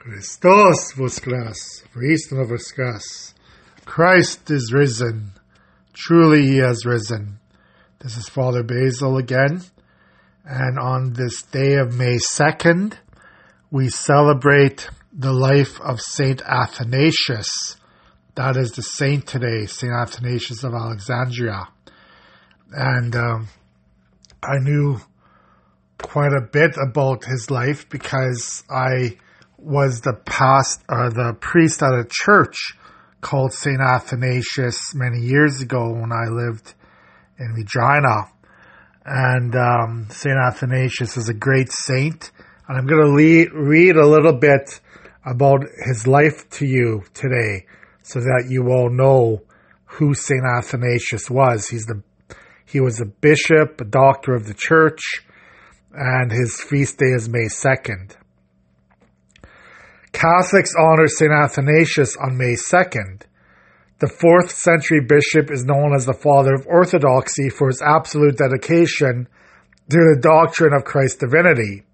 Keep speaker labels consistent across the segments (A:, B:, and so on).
A: Christos voskras, voistino voskras. Christ is risen. Truly he has risen. This is Father Basil again. And on this day of May 2nd, we celebrate the life of Saint Athanasius. That is the saint today, Saint Athanasius of Alexandria. And I knew quite a bit about his life because I was the priest at a church called St. Athanasius many years ago when I lived in Regina. And St. Athanasius is a great saint. And I'm going to read a little bit about his life to you today so that you all know who St. Athanasius was. He was a bishop, a doctor of the church, and his feast day is May 2nd. Catholics honor St. Athanasius on May 2nd. The 4th century bishop is known as the Father of Orthodoxy for his absolute dedication to the doctrine of Christ's divinity.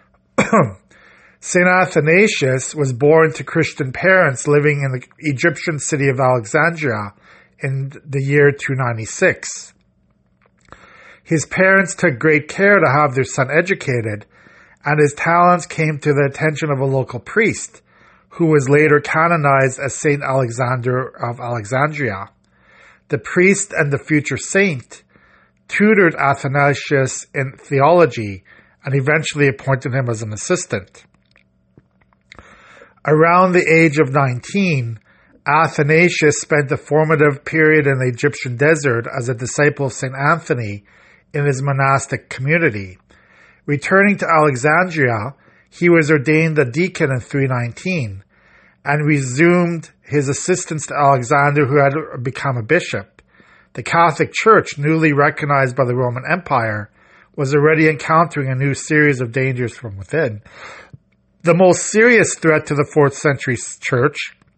A: St. Athanasius was born to Christian parents living in the Egyptian city of Alexandria in the year 296. His parents took great care to have their son educated, and his talents came to the attention of a local priest, who was later canonized as Saint Alexander of Alexandria. The priest and the future saint tutored Athanasius in theology and eventually appointed him as an assistant. Around the age of 19, Athanasius spent a formative period in the Egyptian desert as a disciple of St. Anthony in his monastic community. Returning to Alexandria, he was ordained a deacon in 319 and resumed his assistance to Alexander, who had become a bishop. The Catholic Church, newly recognized by the Roman Empire, was already encountering a new series of dangers from within. The most serious threat to the 4th century church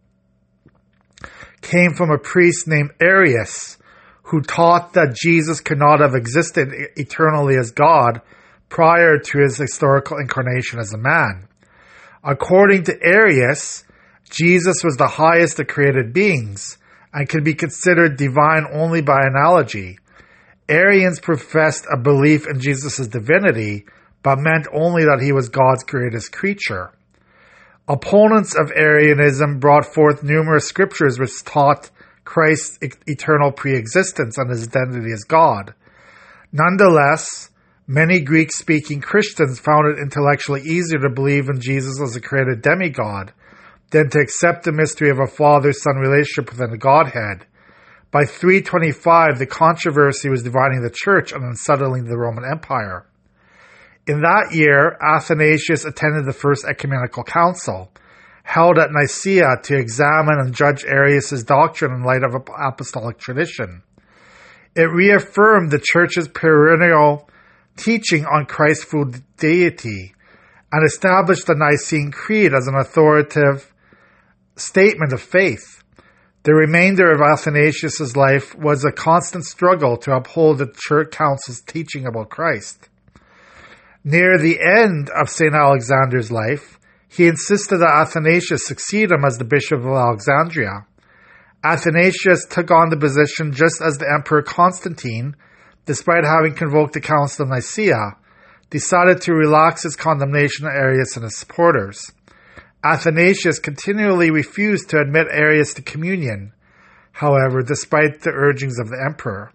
A: came from a priest named Arius, who taught that Jesus could not have existed eternally as God prior to his historical incarnation as a man. According to Arius, Jesus was the highest of created beings and could be considered divine only by analogy. Arians professed a belief in Jesus' divinity, but meant only that he was God's greatest creature. Opponents of Arianism brought forth numerous scriptures which taught Christ's eternal pre-existence and his identity as God. Nonetheless, many Greek-speaking Christians found it intellectually easier to believe in Jesus as a created demigod than to accept the mystery of a father-son relationship within the Godhead. By 325, the controversy was dividing the church and unsettling the Roman Empire. In that year, Athanasius attended the First Ecumenical Council, held at Nicaea to examine and judge Arius' doctrine in light of apostolic tradition. It reaffirmed the Church's perennial teaching on Christ's full deity and established the Nicene Creed as an authoritative statement of faith. The remainder of Athanasius' life was a constant struggle to uphold the Church Council's teaching about Christ. Near the end of St. Alexander's life, he insisted that Athanasius succeed him as the Bishop of Alexandria. Athanasius took on the position just as the Emperor Constantine, despite having convoked the Council of Nicaea, decided to relax his condemnation of Arius and his supporters. Athanasius continually refused to admit Arius to communion, however, despite the urgings of the emperor.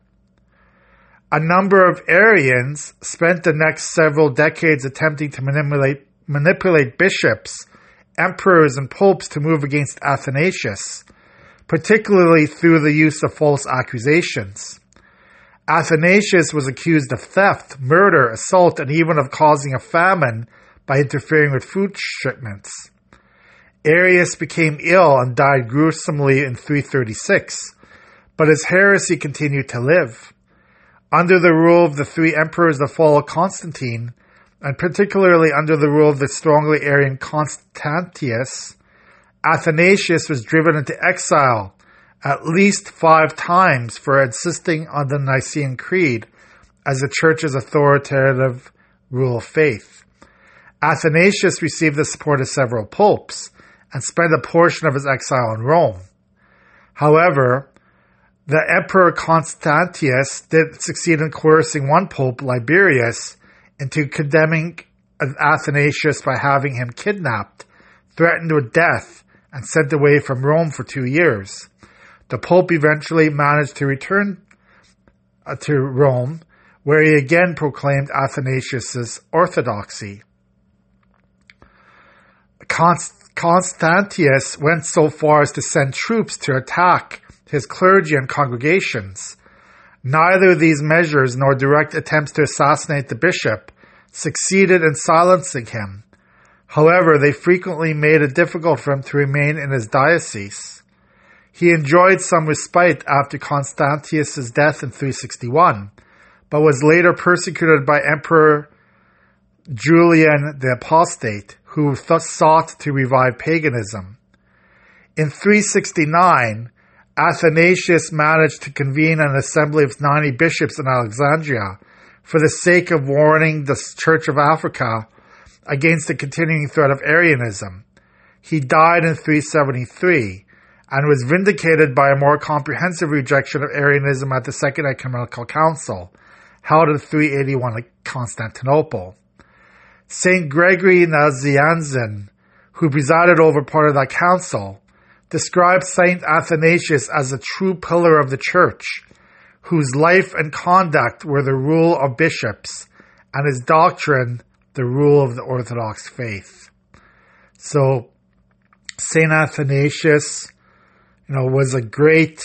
A: A number of Arians spent the next several decades attempting to manipulate bishops, emperors, and popes to move against Athanasius, particularly through the use of false accusations. Athanasius was accused of theft, murder, assault, and even of causing a famine by interfering with food shipments. Arius became ill and died gruesomely in 336, but his heresy continued to live. Under the rule of the 3 emperors that followed Constantine, and particularly under the rule of the strongly Arian Constantius, Athanasius was driven into exile at least 5 times for insisting on the Nicene Creed as the Church's authoritative rule of faith. Athanasius received the support of several popes and spent a portion of his exile in Rome. However, the Emperor Constantius did succeed in coercing one pope, Liberius, into condemning Athanasius by having him kidnapped, threatened with death, and sent away from Rome for 2 years. The pope eventually managed to return to Rome, where he again proclaimed Athanasius' orthodoxy. Constantius went so far as to send troops to attack his clergy and congregations. Neither these measures nor direct attempts to assassinate the bishop succeeded in silencing him. However, they frequently made it difficult for him to remain in his diocese. He enjoyed some respite after Constantius' death in 361, but was later persecuted by Emperor Julian the Apostate, who sought to revive paganism. In 369, Athanasius managed to convene an assembly of 90 bishops in Alexandria for the sake of warning the Church of Africa against the continuing threat of Arianism. He died in 373 and was vindicated by a more comprehensive rejection of Arianism at the Second Ecumenical Council, held in 381 at Constantinople. Saint Gregory Nazianzen, who presided over part of that council, describes Saint Athanasius as a true pillar of the Church, whose life and conduct were the rule of bishops, and his doctrine the rule of the Orthodox faith. So, Saint Athanasius, was a great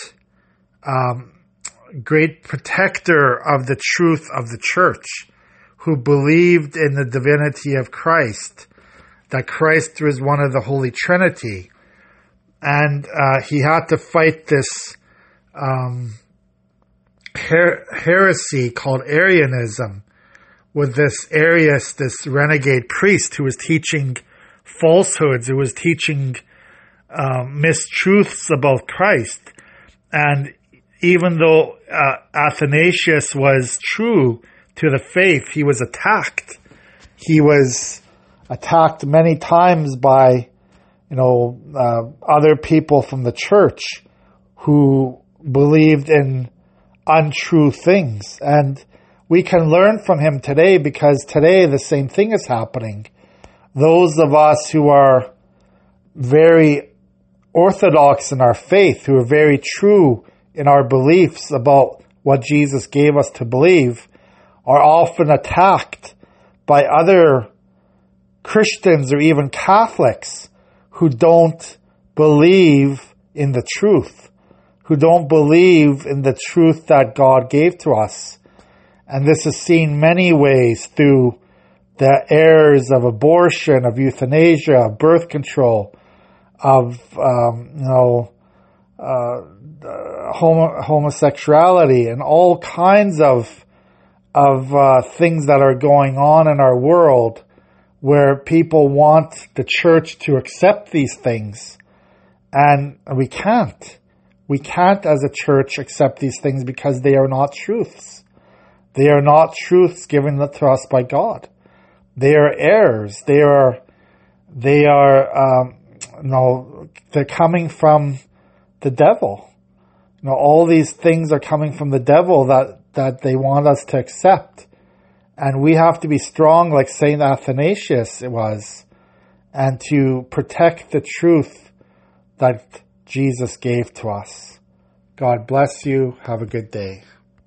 A: protector of the truth of the Church, who believed in the divinity of Christ, that Christ was one of the Holy Trinity. And he had to fight this heresy called Arianism with this Arius, this renegade priest who was teaching falsehoods, who was teaching mistruths about Christ. And even though Athanasius was true to the faith, he was attacked. He was attacked many times by other people from the church who believed in untrue things. And we can learn from him today, because today the same thing is happening. Those of us who are very orthodox in our faith, who are very true in our beliefs about what Jesus gave us to believe, are often attacked by other Christians or even Catholics who don't believe in the truth, who don't believe in the truth that God gave to us. And this is seen many ways through the errors of abortion, of euthanasia, of birth control, of homosexuality, and all kinds of things that are going on in our world, where people want the church to accept these things. And we can't. We can't as a church accept these things because they are not truths. They are not truths given to us by God. They are errors. They're coming from the devil. All these things are coming from the devil that they want us to accept. And we have to be strong like Saint Athanasius was, and to protect the truth that Jesus gave to us. God bless you. Have a good day.